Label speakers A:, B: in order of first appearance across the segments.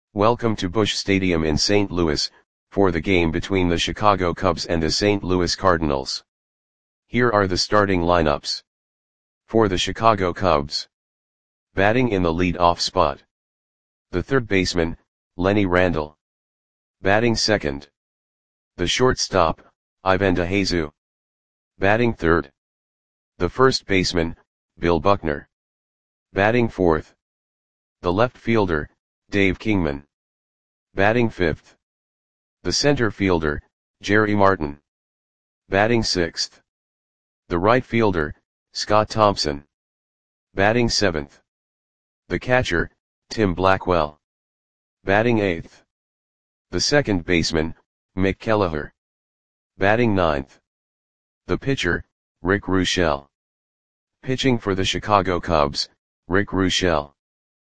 A: Welcome to Busch Stadium in St. Louis, for the game between the Chicago Cubs and the St. Louis Cardinals. Here are the starting lineups. For the Chicago Cubs. Batting in the lead-off spot. The third baseman, Lenny Randle. Batting second. The shortstop, Ivan DeJesus. Batting third. The first baseman, Bill Buckner. Batting fourth. The left fielder, Dave Kingman. Batting fifth. The center fielder, Jerry Martin. Batting sixth. The right fielder, Scott Thompson. Batting seventh. The catcher, Tim Blackwell. Batting eighth. The second baseman, Mick Kelleher. Batting ninth. The pitcher, Rick Ruschel. Pitching for the Chicago Cubs, Rick Ruschel.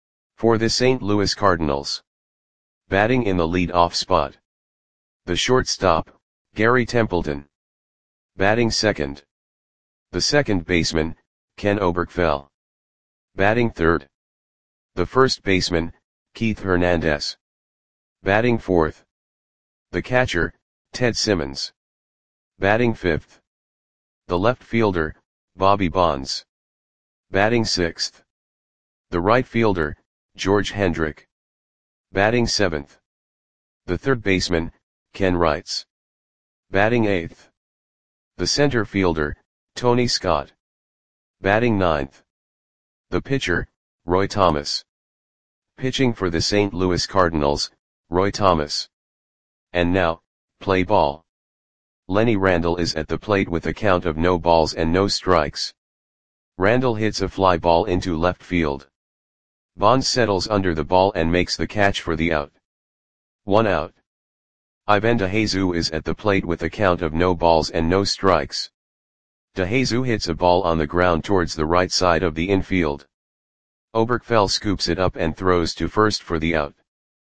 A: For the St. Louis Cardinals. Batting in the lead-off spot. The shortstop, Gary Templeton. Batting second. The second baseman, Ken Oberkfell. Batting third. The first baseman, Keith Hernandez. Batting fourth. The catcher, Ted Simmons. Batting fifth. The left fielder, Bobby Bonds. Batting sixth. The right fielder, George Hendrick. Batting seventh. The third baseman, Ken Wrights. Batting eighth. The center fielder, Tony Scott. Batting ninth. The pitcher, Roy Thomas. Pitching for the St. Louis Cardinals, Roy Thomas. And now, play ball. Lenny Randle is at the plate with a count of no balls and no strikes. Randle hits a fly ball into left field. Bonds settles under the ball and makes the catch for the out. 1 out. Ivan DeJesus is at the plate with a count of no balls and no strikes. DeJesus hits a ball on the ground towards the right side of the infield. Oberkfell scoops it up and throws to first for the out.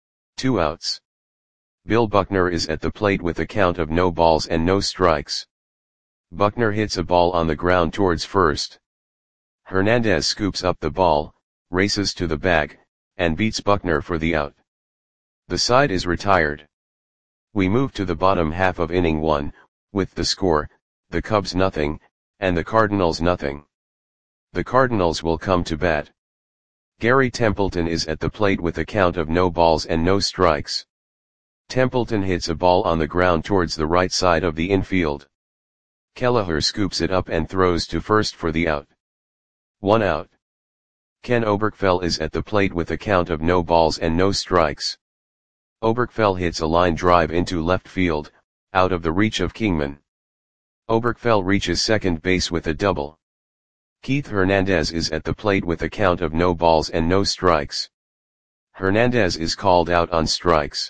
A: 2 outs. Bill Buckner is at the plate with a count of no balls and no strikes. Buckner hits a ball on the ground towards first. Hernandez scoops up the ball, races to the bag, and beats Buckner for the out. The side is retired. We move to the bottom half of inning 1, with the score, the Cubs nothing, and the Cardinals nothing. The Cardinals will come to bat. Gary Templeton is at the plate with a count of no balls and no strikes. Templeton hits a ball on the ground towards the right side of the infield. Kelleher scoops it up and throws to first for the out. 1 out. Ken Oberkfell is at the plate with a count of no balls and no strikes. Oberkfell hits a line drive into left field, out of the reach of Kingman. Oberkfell reaches second base with a double. Keith Hernandez is at the plate with a count of no balls and no strikes. Hernandez is called out on strikes.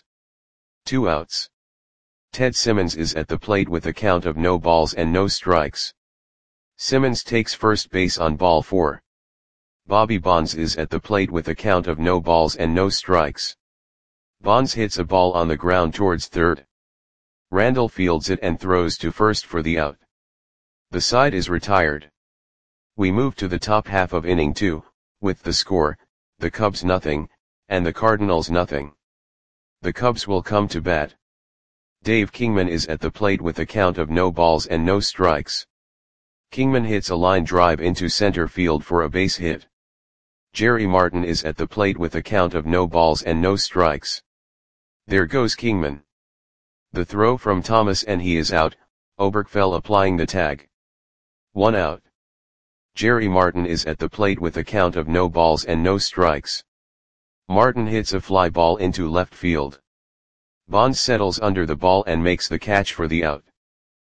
A: 2 outs. Ted Simmons is at the plate with a count of no balls and no strikes. Simmons takes first base on ball 4. Bobby Bonds is at the plate with a count of no balls and no strikes. Bonds hits a ball on the ground towards third. Randle fields it and throws to first for the out. The side is retired. We move to the top half of inning 2, with the score, the Cubs nothing, and the Cardinals nothing. The Cubs will come to bat. Dave Kingman is at the plate with a count of no balls and no strikes. Kingman hits a line drive into center field for a base hit. Jerry Martin is at the plate with a count of no balls and no strikes. There goes Kingman. The throw from Thomas and he is out, Oberkfell applying the tag. 1 out. Jerry Martin is at the plate with a count of no balls and no strikes. Martin hits a fly ball into left field. Bonds settles under the ball and makes the catch for the out.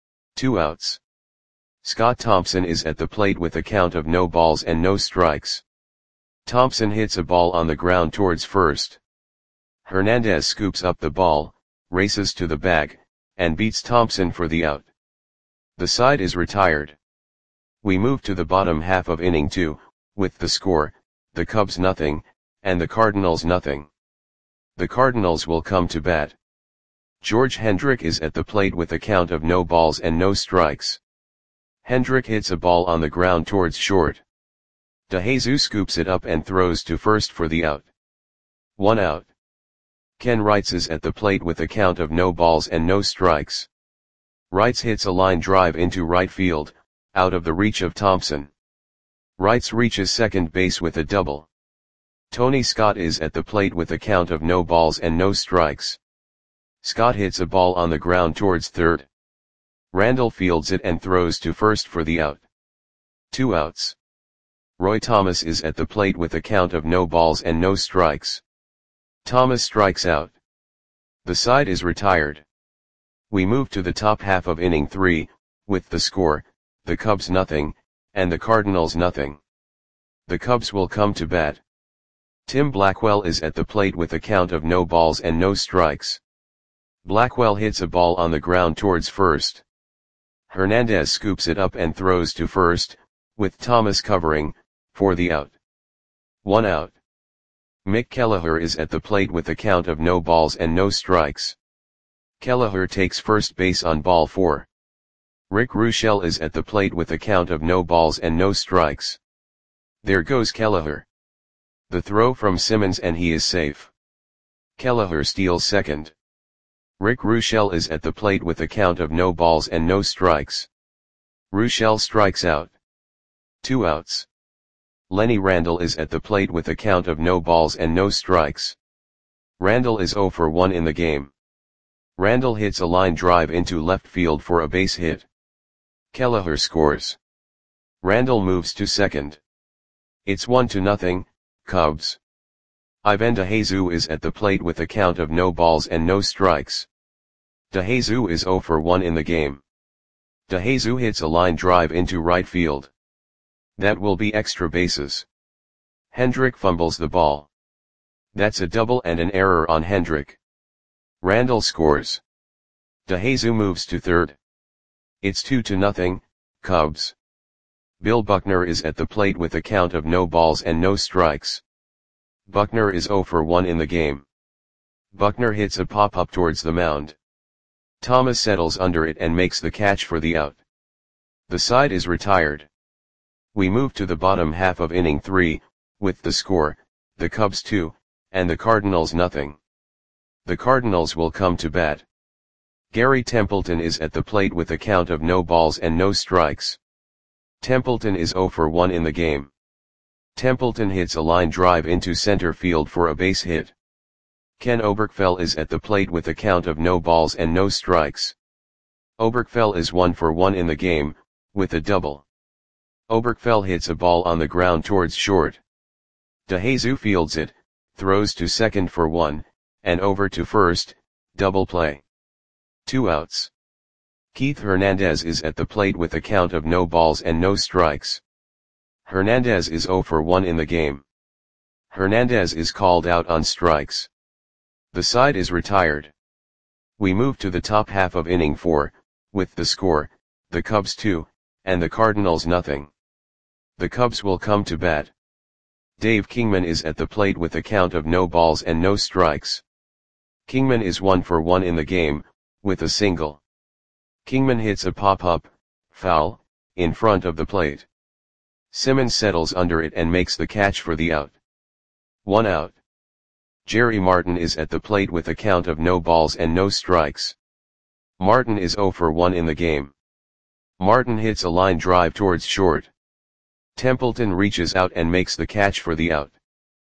A: 2 outs. Scott Thompson is at the plate with a count of no balls and no strikes. Thompson hits a ball on the ground towards first. Hernandez scoops up the ball, races to the bag, and beats Thompson for the out. The side is retired. We move to the bottom half of inning 2, with the score, the Cubs nothing, and the Cardinals nothing. The Cardinals will come to bat. George Hendrick is at the plate with a count of no balls and no strikes. Hendrick hits a ball on the ground towards short. DeJesus scoops it up and throws to first for the out. 1 out. Ken Wrights is at the plate with a count of no balls and no strikes. Wrights hits a line drive into right field, out of the reach of Thompson. Wrights reaches second base with a double. Tony Scott is at the plate with a count of no balls and no strikes. Scott hits a ball on the ground towards third. Randall fields it and throws to first for the out. 2 outs. Roy Thomas is at the plate with a count of no balls and no strikes. Thomas strikes out. The side is retired. We move to the top half of inning 3, with the score, the Cubs nothing, and the Cardinals nothing. The Cubs will come to bat. Tim Blackwell is at the plate with a count of no balls and no strikes. Blackwell hits a ball on the ground towards first. Hernandez scoops it up and throws to first, with Thomas covering, for the out. 1 out. Mick Kelleher is at the plate with a count of no balls and no strikes. Kelleher takes first base on ball 4. Rick Ruschel is at the plate with a count of no balls and no strikes. There goes Kelleher. The throw from Simmons and he is safe. Kelleher steals second. Rick Ruschel is at the plate with a count of no balls and no strikes. Ruschel strikes out. 2 outs. Lenny Randle is at the plate with a count of no balls and no strikes. Randle is 0 for 1 in the game. Randle hits a line drive into left field for a base hit. Kelleher scores. Randle moves to second. It's 1-0, Cubs. Ivan DeJesus is at the plate with a count of no balls and no strikes. DeJesus is 0 for 1 in the game. DeJesus hits a line drive into right field. That will be extra bases. Hendrick fumbles the ball. That's a double and an error on Hendrick. Randle scores. DeJesus moves to third. It's 2-0, Cubs. Bill Buckner is at the plate with a count of no balls and no strikes. Buckner is 0 for 1 in the game. Buckner hits a pop-up towards the mound. Thomas settles under it and makes the catch for the out. The side is retired. We move to the bottom half of inning 3, with the score, the Cubs 2, and the Cardinals nothing. The Cardinals will come to bat. Gary Templeton is at the plate with a count of no balls and no strikes. Templeton is 0 for 1 in the game. Templeton hits a line drive into center field for a base hit. Ken Oberkfell is at the plate with a count of no balls and no strikes. Oberkfell is 1 for 1 in the game, with a double. Oberkfell hits a ball on the ground towards short. DeJesus fields it, throws to second for 1, and over to first, double play. 2 outs. Keith Hernandez is at the plate with a count of no balls and no strikes. Hernandez is 0 for 1 in the game. Hernandez is called out on strikes. The side is retired. We move to the top half of inning 4, with the score, the Cubs 2, and the Cardinals nothing. The Cubs will come to bat. Dave Kingman is at the plate with a count of no balls and no strikes. Kingman is 1 for 1 in the game, with a single. Kingman hits a pop-up, foul, in front of the plate. Simmons settles under it and makes the catch for the out. 1 out. Jerry Martin is at the plate with a count of no balls and no strikes. Martin is 0 for 1 in the game. Martin hits a line drive towards short. Templeton reaches out and makes the catch for the out.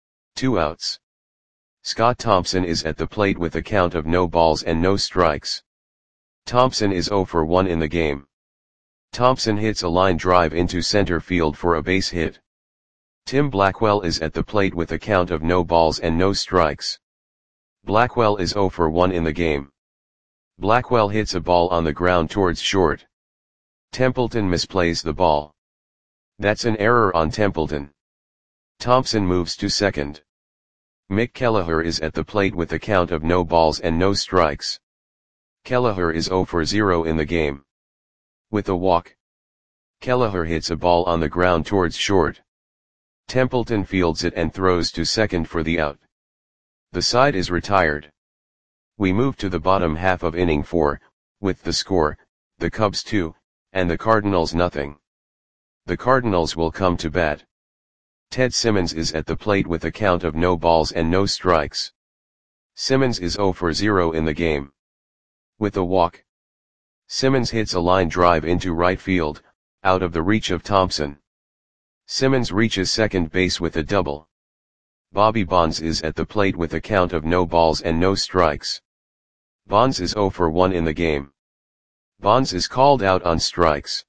A: 2 outs. Scott Thompson is at the plate with a count of no balls and no strikes. Thompson is 0 for 1 in the game. Thompson hits a line drive into center field for a base hit. Tim Blackwell is at the plate with a count of no balls and no strikes. Blackwell is 0 for 1 in the game. Blackwell hits a ball on the ground towards short. Templeton misplays the ball. That's an error on Templeton. Thompson moves to second. Mick Kelleher is at the plate with a count of no balls and no strikes. Kelleher is 0 for 0 in the game. With a walk. Kelleher hits a ball on the ground towards short. Templeton fields it and throws to second for the out. The side is retired. We move to the bottom half of inning 4, with the score, the Cubs 2, and the Cardinals nothing. The Cardinals will come to bat. Ted Simmons is at the plate with a count of no balls and no strikes. Simmons is 0 for 0 in the game. With a walk, Simmons hits a line drive into right field, out of the reach of Thompson. Simmons reaches second base with a double. Bobby Bonds is at the plate with a count of no balls and no strikes. Bonds is 0 for 1 in the game. Bonds is called out on strikes.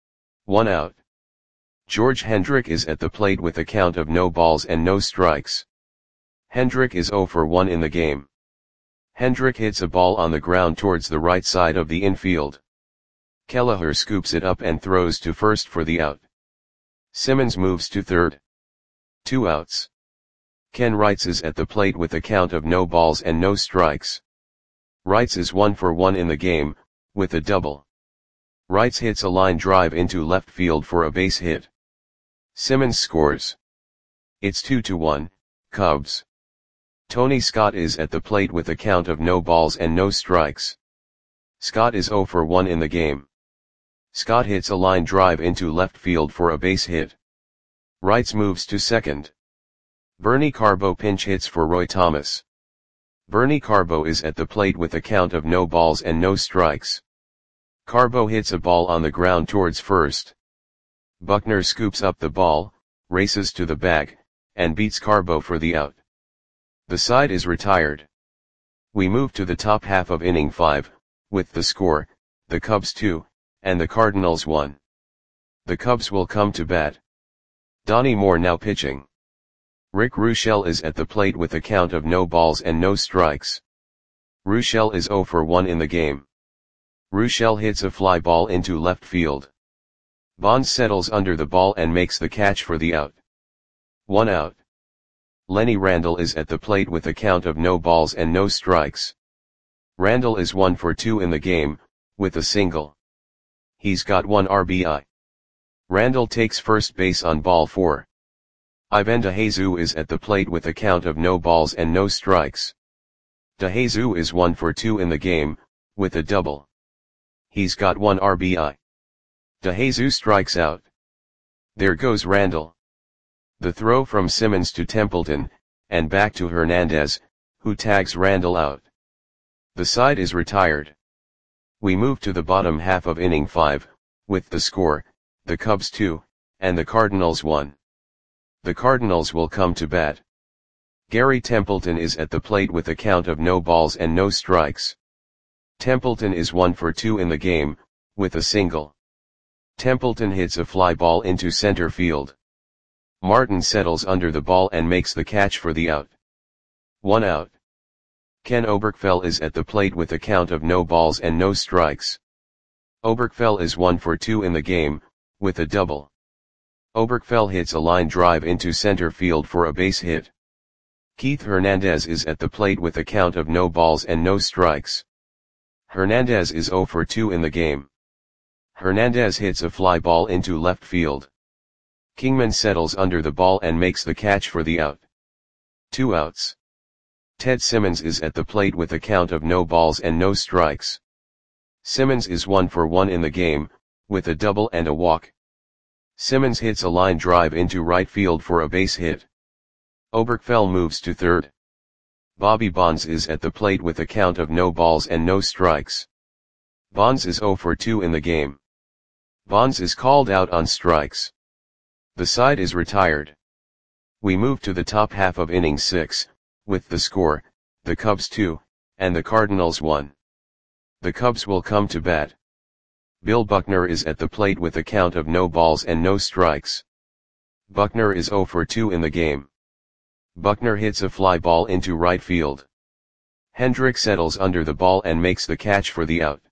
A: 1 out. George Hendrick is at the plate with a count of no balls and no strikes. Hendrick is 0 for 1 in the game. Hendrick hits a ball on the ground towards the right side of the infield. Kelleher scoops it up and throws to first for the out. Simmons moves to third. 2 outs. Ken Wrights is at the plate with a count of no balls and no strikes. Wrights is 1 for 1 in the game, with a double. Wrights hits a line drive into left field for a base hit. Simmons scores. It's 2-1, Cubs. Tony Scott is at the plate with a count of no balls and no strikes. Scott is 0 for 1 in the game. Scott hits a line drive into left field for a base hit. Wrights moves to second. Bernie Carbo pinch hits for Roy Thomas. Bernie Carbo is at the plate with a count of no balls and no strikes. Carbo hits a ball on the ground towards first. Buckner scoops up the ball, races to the bag, and beats Carbo for the out. The side is retired. We move to the top half of inning 5, with the score, the Cubs 2, and the Cardinals 1. The Cubs will come to bat. Donnie Moore now pitching. Rick Ruschel is at the plate with a count of no balls and no strikes. Ruschel is 0 for 1 in the game. Ruschel hits a fly ball into left field. Bonds settles under the ball and makes the catch for the out. 1 out. Lenny Randle is at the plate with a count of no balls and no strikes. Randle is 1 for 2 in the game, with a single. He's got 1 RBI. Randle takes first base on ball 4. Ivan DeJesus is at the plate with a count of no balls and no strikes. DeJesus is 1 for 2 in the game, with a double. He's got 1 RBI. DeJesus strikes out. There goes Randle. The throw from Simmons to Templeton, and back to Hernandez, who tags Randle out. The side is retired. We move to the bottom half of inning 5, with the score, the Cubs 2, and the Cardinals 1. The Cardinals will come to bat. Gary Templeton is at the plate with a count of no balls and no strikes. Templeton is 1 for 2 in the game, with a single. Templeton hits a fly ball into center field. Martin settles under the ball and makes the catch for the out. 1 out. Ken Oberkfell is at the plate with a count of no balls and no strikes. Oberkfell is 1 for 2 in the game, with a double. Oberkfell hits a line drive into center field for a base hit. Keith Hernandez is at the plate with a count of no balls and no strikes. Hernandez is 0 for 2 in the game. Hernandez hits a fly ball into left field. Kingman settles under the ball and makes the catch for the out. 2 outs. Ted Simmons is at the plate with a count of no balls and no strikes. Simmons is 1 for 1 in the game, with a double and a walk. Simmons hits a line drive into right field for a base hit. Oberkfell moves to third. Bobby Bonds is at the plate with a count of no balls and no strikes. Bonds is 0 for 2 in the game. Bonds is called out on strikes. The side is retired. We move to the top half of inning 6, with the score, the Cubs 2, and the Cardinals 1. The Cubs will come to bat. Bill Buckner is at the plate with a count of no balls and no strikes. Buckner is 0 for 2 in the game. Buckner hits a fly ball into right field. Hendrick settles under the ball and makes the catch for the out.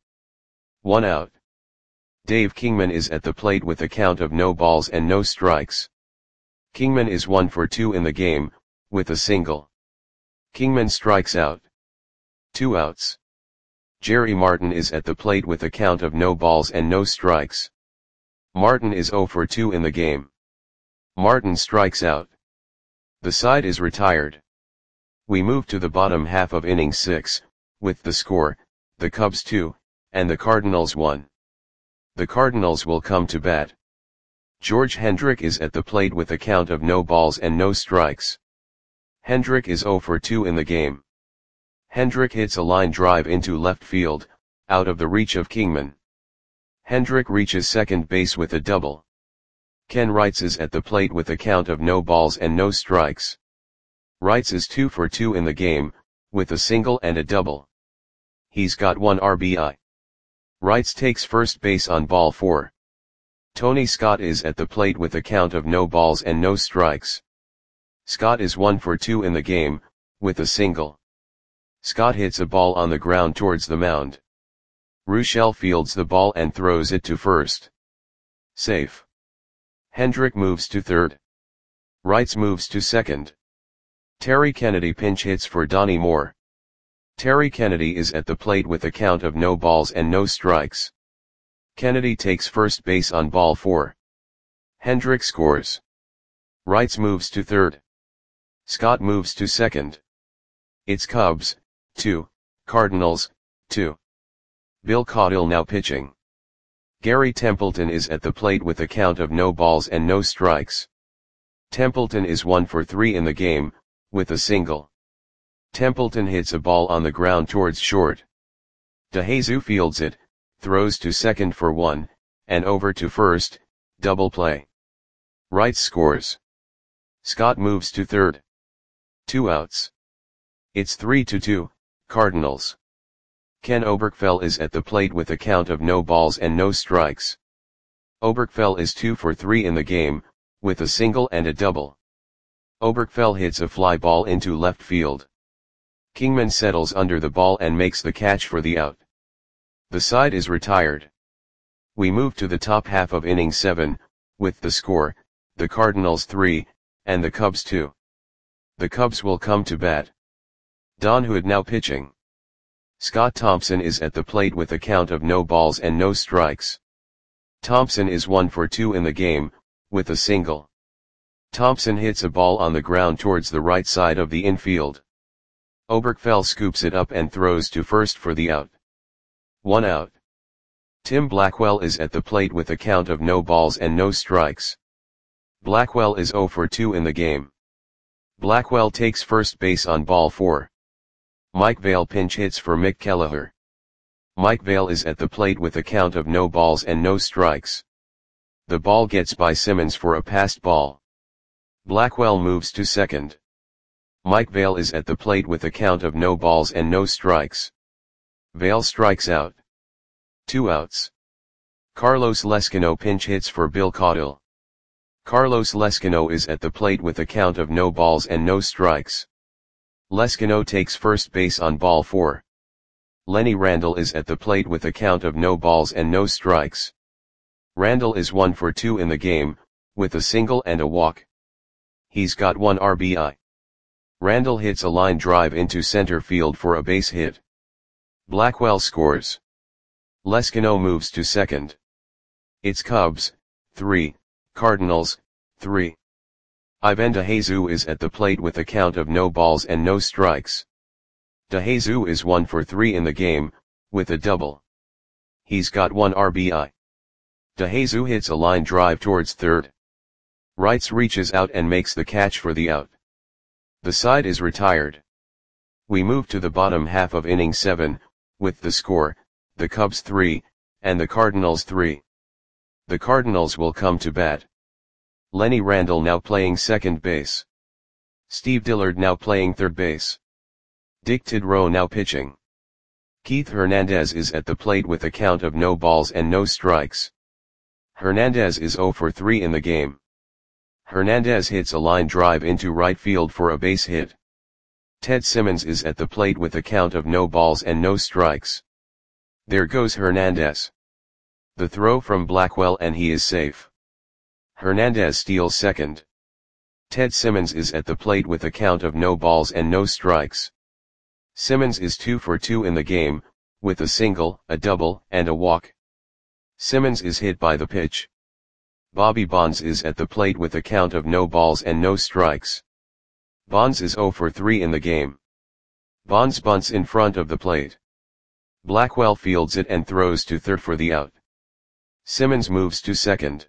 A: 1 out. Dave Kingman is at the plate with a count of no balls and no strikes. Kingman is 1 for 2 in the game, with a single. Kingman strikes out. 2 outs. Jerry Martin is at the plate with a count of no balls and no strikes. Martin is 0 for 2 in the game. Martin strikes out. The side is retired. We move to the bottom half of inning 6, with the score, the Cubs 2, and the Cardinals 1. The Cardinals will come to bat. George Hendrick is at the plate with a count of no balls and no strikes. Hendrick is 0 for 2 in the game. Hendrick hits a line drive into left field, out of the reach of Kingman. Hendrick reaches second base with a double. Ken Wrights is at the plate with a count of no balls and no strikes. Wrights is 2 for 2 in the game, with a single and a double. He's got 1 RBI. Wrights takes first base on ball 4. Tony Scott is at the plate with a count of no balls and no strikes. Scott is 1 for 2 in the game, with a single. Scott hits a ball on the ground towards the mound. Rochelle fields the ball and throws it to first. Safe. Hendrick moves to third. Wrights moves to second. Terry Kennedy pinch hits for Donnie Moore. Terry Kennedy is at the plate with a count of no balls and no strikes. Kennedy takes first base on ball 4. Hendrick scores. Wrights moves to third. Scott moves to second. It's Cubs, 2, Cardinals, 2. Bill Caudill now pitching. Gary Templeton is at the plate with a count of no balls and no strikes. Templeton is 1 for 3 in the game, with a single. Templeton hits a ball on the ground towards short. DeJesus fields it, throws to second for 1, and over to first, double play. Wrights scores. Scott moves to third. 2 outs. It's 3-2, Cardinals. Ken Oberkfell is at the plate with a count of no balls and no strikes. Oberkfell is 2 for 3 in the game, with a single and a double. Oberkfell hits a fly ball into left field. Kingman settles under the ball and makes the catch for the out. The side is retired. We move to the top half of inning 7, with the score, the Cardinals 3, and the Cubs 2. The Cubs will come to bat. Don Hood now pitching. Scott Thompson is at the plate with a count of no balls and no strikes. Thompson is 1 for 2 in the game, with a single. Thompson hits a ball on the ground towards the right side of the infield. Oberkfell scoops it up and throws to first for the out. 1 out. Tim Blackwell is at the plate with a count of no balls and no strikes. Blackwell is 0 for 2 in the game. Blackwell takes first base on ball 4. Mike Vail pinch hits for Mick Kelleher. Mike Vail is at the plate with a count of no balls and no strikes. The ball gets by Simmons for a passed ball. Blackwell moves to second. Mike Vail is at the plate with a count of no balls and no strikes. Vail strikes out. 2 outs. Carlos Lescano pinch hits for Bill Caudill. Carlos Lescano is at the plate with a count of no balls and no strikes. Lescano takes first base on ball 4. Lenny Randle is at the plate with a count of no balls and no strikes. Randle is 1 for 2 in the game, with a single and a walk. He's got 1 RBI. Randle hits a line drive into center field for a base hit. Blackwell scores. Lescano moves to second. It's Cubs, 3, Cardinals, 3. Ivan DeJesus is at the plate with a count of no balls and no strikes. DeJesus is 1 for 3 in the game, with a double. He's got 1 RBI. DeJesus hits a line drive towards third. Wrights reaches out and makes the catch for the out. The side is retired. We move to the bottom half of inning 7, with the score, the Cubs 3, and the Cardinals 3. The Cardinals will come to bat. Lenny Randle now playing second base. Steve Dillard now playing third base. Dick Tidrow now pitching. Keith Hernandez is at the plate with a count of no balls and no strikes. Hernandez is 0 for 3 in the game. Hernandez hits a line drive into right field for a base hit. Ted Simmons is at the plate with a count of no balls and no strikes. There goes Hernandez. The throw from Blackwell and he is safe. Hernandez steals second. Ted Simmons is at the plate with a count of no balls and no strikes. Simmons is 2 for 2 in the game, with a single, a double, and a walk. Simmons is hit by the pitch. Bobby Bonds is at the plate with a count of no balls and no strikes. Bonds is 0 for 3 in the game. Bonds bunts in front of the plate. Blackwell fields it and throws to third for the out. Simmons moves to second.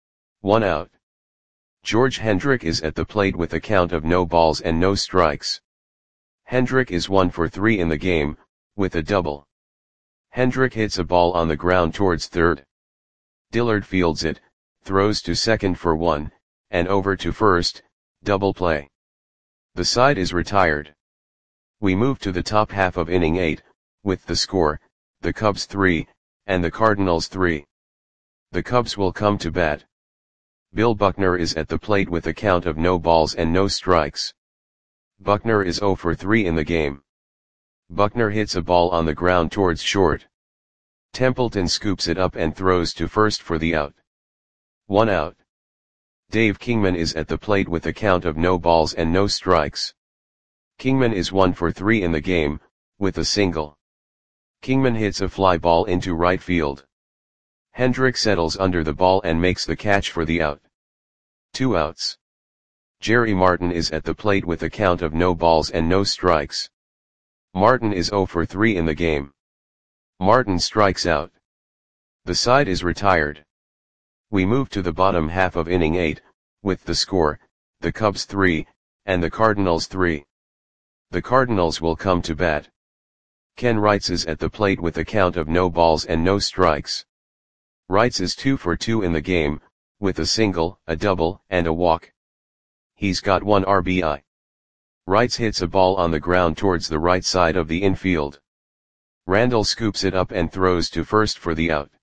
A: 1 out. George Hendrick is at the plate with a count of no balls and no strikes. Hendrick is 1 for 3 in the game, with a double. Hendrick hits a ball on the ground towards third. Dillard fields it, throws to second for 1, and over to first, double play. The side is retired. We move to the top half of inning 8, with the score, the Cubs 3, and the Cardinals 3. The Cubs will come to bat. Bill Buckner is at the plate with a count of no balls and no strikes. Buckner is 0 for 3 in the game. Buckner hits a ball on the ground towards short. Templeton scoops it up and throws to first for the out. 1 out. Dave Kingman is at the plate with a count of no balls and no strikes. Kingman is 1 for 3 in the game, with a single. Kingman hits a fly ball into right field. Hendrick settles under the ball and makes the catch for the out. 2 outs. Jerry Martin is at the plate with a count of no balls and no strikes. Martin is 0 for 3 in the game. Martin strikes out. The side is retired. We move to the bottom half of inning 8, with the score, the Cubs 3, and the Cardinals 3. The Cardinals will come to bat. Ken Wrights is at the plate with a count of no balls and no strikes. Wrights is 2 for 2 in the game, with a single, a double, and a walk. He's got 1 RBI. Wrights hits a ball on the ground towards the right side of the infield. Randall scoops it up and throws to first for the out.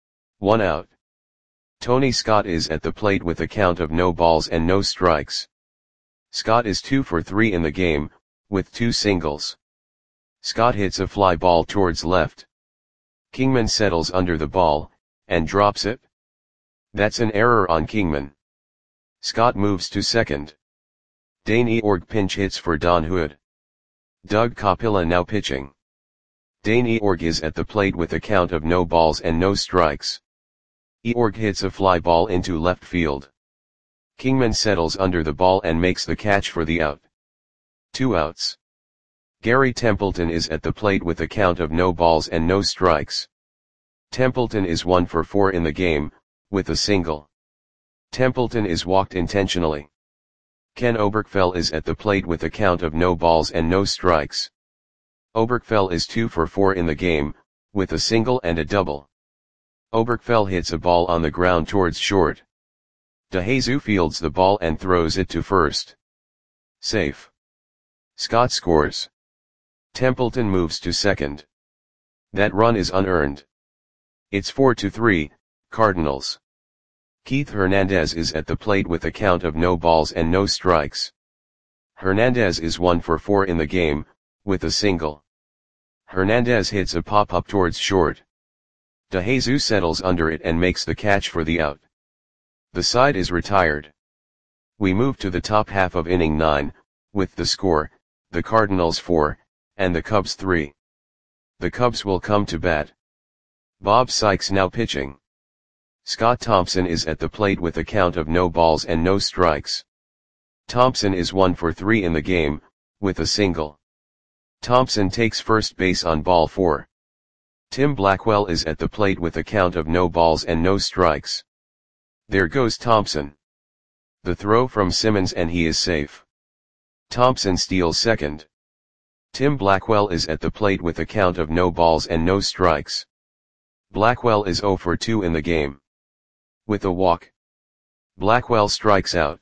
A: 1 out. Tony Scott is at the plate with a count of no balls and no strikes. Scott is 2 for 3 in the game, with 2 singles. Scott hits a fly ball towards left. Kingman settles under the ball, and drops it. That's an error on Kingman. Scott moves to second. Dane Eorg pinch hits for Don Hood. Doug Capilla now pitching. Dane Eorg is at the plate with a count of no balls and no strikes. Eorg hits a fly ball into left field. Kingman settles under the ball and makes the catch for the out. 2 outs. Gary Templeton is at the plate with a count of no balls and no strikes. Templeton is 1 for 4 in the game, with a single. Templeton is walked intentionally. Ken Oberkfell is at the plate with a count of no balls and no strikes. Oberkfell is 2 for 4 in the game, with a single and a double. Oberkfell hits a ball on the ground towards short. DeJesus fields the ball and throws it to first. Safe. Scott scores. Templeton moves to second. That run is unearned. It's 4-3, Cardinals. Keith Hernandez is at the plate with a count of no balls and no strikes. Hernandez is 1 for 4 in the game, with a single. Hernandez hits a pop-up towards short. DeJesus settles under it and makes the catch for the out. The side is retired. We move to the top half of inning 9, with the score, the Cardinals 4, and the Cubs 3. The Cubs will come to bat. Bob Sykes now pitching. Scott Thompson is at the plate with a count of no balls and no strikes. Thompson is 1 for 3 in the game, with a single. Thompson takes first base on ball 4. Tim Blackwell is at the plate with a count of no balls and no strikes. There goes Thompson. The throw from Simmons and he is safe. Thompson steals second. Tim Blackwell is at the plate with a count of no balls and no strikes. Blackwell is 0 for 2 in the game. With a walk. Blackwell strikes out.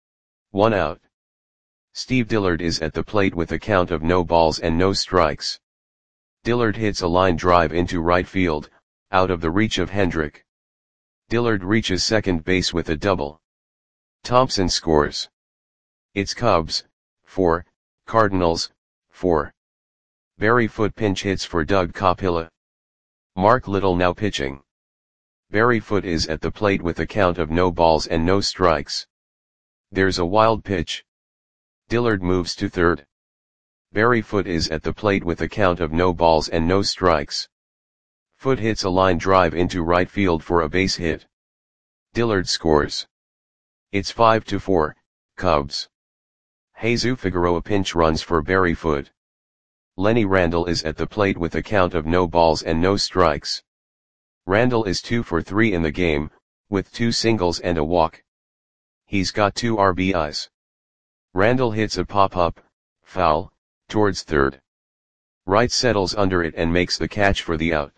A: 1 out. Steve Dillard is at the plate with a count of no balls and no strikes. Dillard hits a line drive into right field, out of the reach of Hendrick. Dillard reaches second base with a double. Thompson scores. It's Cubs, 4, Cardinals, 4. Barry Foote pinch hits for Doug Capilla. Mark Little now pitching. Barry Foote is at the plate with a count of no balls and no strikes. There's a wild pitch. Dillard moves to third. Barry Foote is at the plate with a count of no balls and no strikes. Foote hits a line drive into right field for a base hit. Dillard scores. It's 5-4, Cubs. Jesus Figueroa pinch runs for Barry Foote. Lenny Randall is at the plate with a count of no balls and no strikes. Randall is 2 for 3 in the game, with 2 singles and a walk. He's got 2 RBIs. Randall hits a pop-up, foul, towards third. Wright settles under it and makes the catch for the out.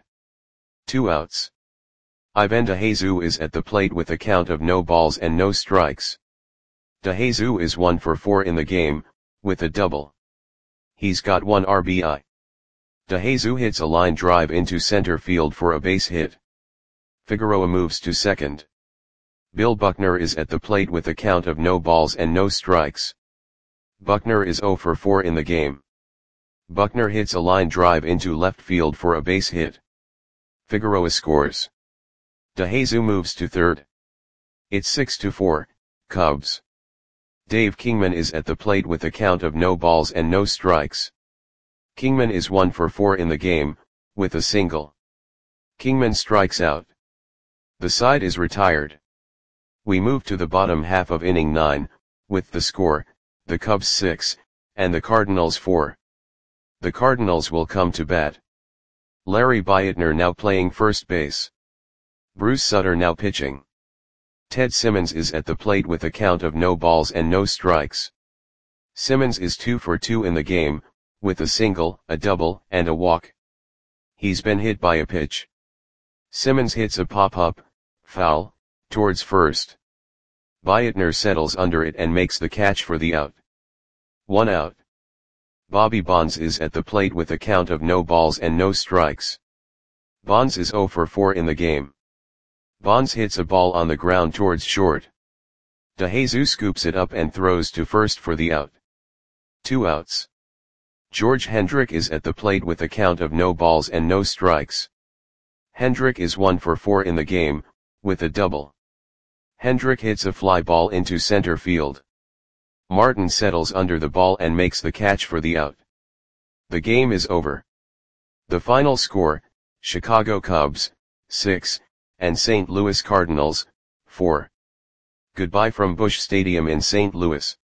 A: 2 outs. Ivan DeJesus is at the plate with a count of no balls and no strikes. DeJesus is 1 for 4 in the game, with a double. He's got 1 RBI. DeJesus hits a line drive into center field for a base hit. Figueroa moves to second. Bill Buckner is at the plate with a count of no balls and no strikes. Buckner is 0 for 4 in the game. Buckner hits a line drive into left field for a base hit. Figueroa scores. DeJesus moves to third. It's 6-4, Cubs. Dave Kingman is at the plate with a count of no balls and no strikes. Kingman is 1 for 4 in the game, with a single. Kingman strikes out. The side is retired. We move to the bottom half of inning 9, with the score, the Cubs 6, and the Cardinals 4. The Cardinals will come to bat. Larry Beitner now playing first base. Bruce Sutter now pitching. Ted Simmons is at the plate with a count of no balls and no strikes. Simmons is 2 for 2 in the game, with a single, a double, and a walk. He's been hit by a pitch. Simmons hits a pop-up, foul, towards first. Beitner settles under it and makes the catch for the out. 1 out. Bobby Bonds is at the plate with a count of no balls and no strikes. Bonds is 0 for 4 in the game. Bonds hits a ball on the ground towards short. DeJesus scoops it up and throws to first for the out. 2 outs. George Hendrick is at the plate with a count of no balls and no strikes. Hendrick is 1 for 4 in the game, with a double. Hendrick hits a fly ball into center field. Martin settles under the ball and makes the catch for the out. The game is over. The final score, Chicago Cubs, 6, and St. Louis Cardinals, 4. Goodbye from Busch Stadium in St. Louis.